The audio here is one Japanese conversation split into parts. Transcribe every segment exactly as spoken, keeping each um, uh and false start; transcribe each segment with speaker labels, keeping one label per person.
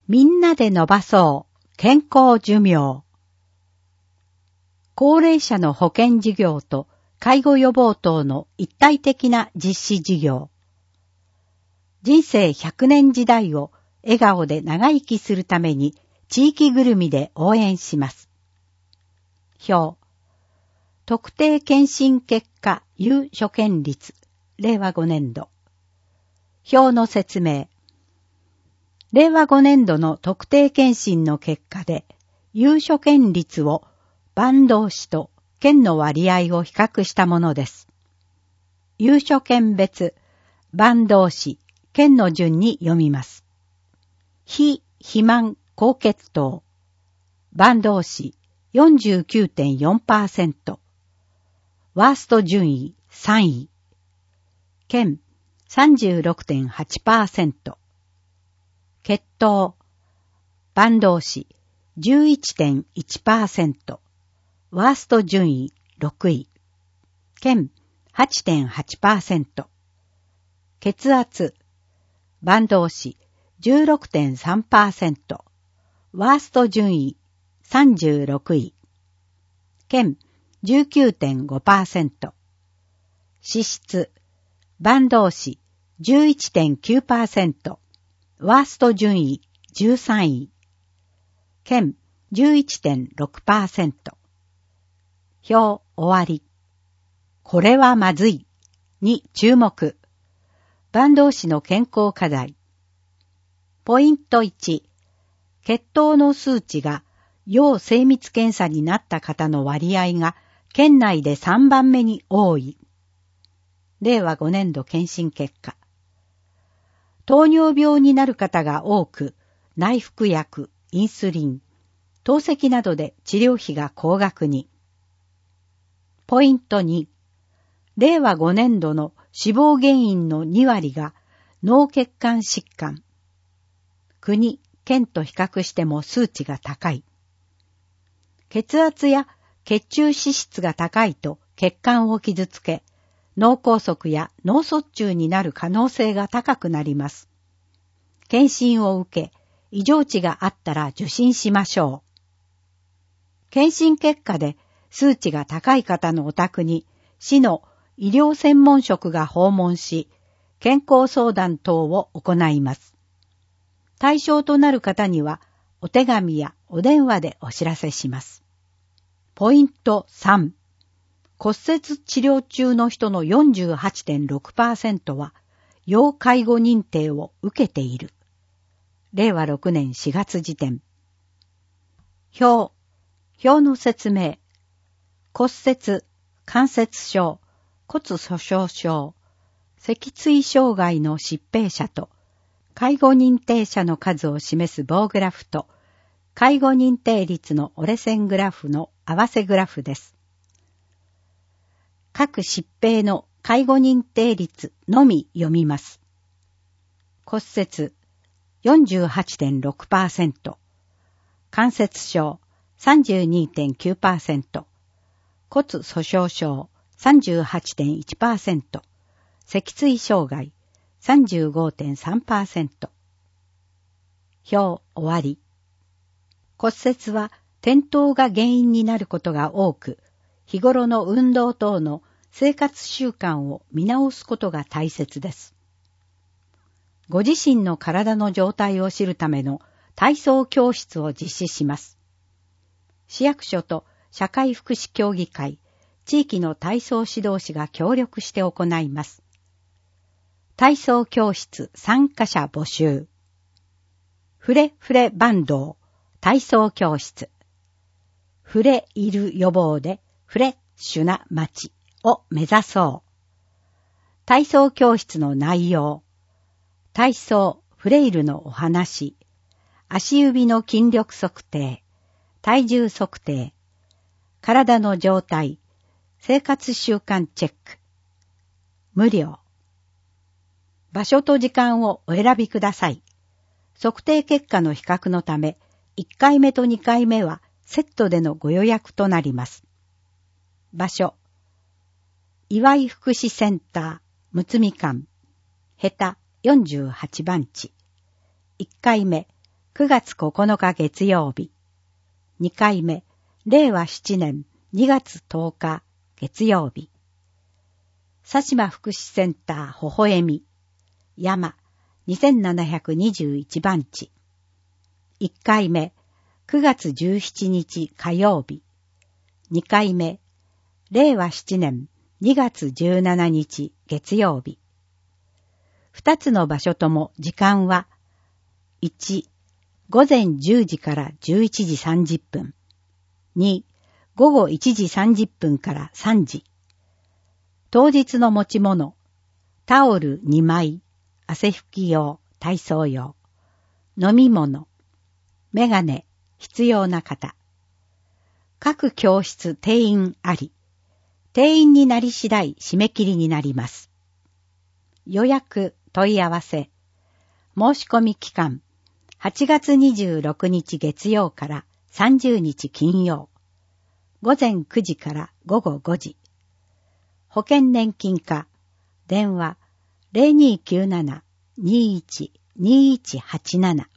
Speaker 1: みんなで伸ばそう健康寿命。高齢者の保険事業と介護予防等の一体的な実施事業。人生ひゃくねん時代を笑顔で長生きするために地域ぐるみで応援します。表。特定健診結果有所見率れいわごねんど。表の説明。れいわごねんどの特定健診の結果で有所見率を伴同士と県の割合を比較したものです。有所見別、伴同士、県の順に読みます。非肥満高血糖、伴同士 よんじゅうきゅうてんよんパーセント、ワースト順位さんい、県 さんじゅうろくてんはちパーセント、血糖、伴同士 じゅういちてんいちパーセント、ワースト順位ろくい、県 はちてんはちパーセント、血圧、伴同士 じゅうろくてんさんパーセント、ワースト順位さんじゅうろくい、県 じゅうきゅうてんごパーセント、脂質、伴同士 じゅういちてんきゅうパーセント、ワースト順位じゅうさんい、県 じゅういちてんろくパーセント。表終わり。これはまずいに注目。伴同士の健康課題。ポイントいち、血糖の数値が要精密検査になった方の割合が県内でさんばんめに多い。れいわごねんど検診結果。糖尿病になる方が多く、内服薬、インスリン、透析などで治療費が高額に。ポイントに、れいわごねんどの死亡原因のにわりが脳血管疾患。国、県と比較しても数値が高い。血圧や血中脂質が高いと血管を傷つけ、脳梗塞や脳卒中になる可能性が高くなります。検診を受け、異常値があったら受診しましょう。検診結果で数値が高い方のお宅に市の医療専門職が訪問し、健康相談等を行います。対象となる方にはお手紙やお電話でお知らせします。ポイントさん、骨折治療中の人の よんじゅうはちてんろくパーセント は要介護認定を受けている。れいわろくねんしがつ時点。表、表の説明。骨折、関節症、骨粗鬆症、脊椎障害の疾病者と介護認定者の数を示す棒グラフと介護認定率の折れ線グラフの合わせグラフです。各疾病の介護認定率のみ読みます。骨折 よんじゅうはちてんろくパーセント、関節症 さんじゅうにてんきゅうパーセント、骨粗鬆症 さんじゅうはちてんいちパーセント、脊椎障害 さんじゅうごてんさんパーセント。表終わり。骨折は転倒が原因になることが多く、日頃の運動等の生活習慣を見直すことが大切です。ご自身の体の状態を知るための体操教室を実施します。市役所と社会福祉協議会、地域の体操指導士が協力して行います。体操教室参加者募集。フレフレバンドー体操教室。フレイル予防でフレッシュな街を目指そう。体操教室の内容。体操、フレイルのお話。足指の筋力測定。体重測定。体の状態。生活習慣チェック。無料。場所と時間をお選びください。測定結果の比較のため、いっかいめとにかいめはセットでのご予約となります。場所。岩井福祉センター、むつみ館、へたよんじゅうはちばんち。いっかいめ、 くがつここのか月曜日。にかいめ、れいわななねんにがつとおか月曜日。佐島福祉センター微笑み。山にせんななひゃくにじゅういちばんち。いっかいめ、くがつじゅうしちにち火曜日。にかいめ、れいわななねんにがつじゅうしちにち月曜日。二つの場所とも時間は、いち、ごぜんじゅうじからじゅういちじさんじゅっぷん。に、ごごいちじさんじゅっぷんからさんじ。当日の持ち物、タオルにまい、汗拭き用、体操用、飲み物、メガネ、必要な方。各教室定員あり。定員になり次第締め切りになります。予約、問い合わせ。申し込み期間、はちがつにじゅうろくにち月曜からさんじゅうにち金曜。ごぜんくじからごごごじ。保険年金課、電話 ゼロにーきゅうなな にーいち にーいちはちなな。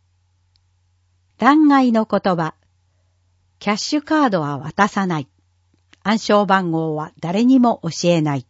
Speaker 1: 弾劾の言葉、キャッシュカードは渡さない。暗証番号は誰にも教えない。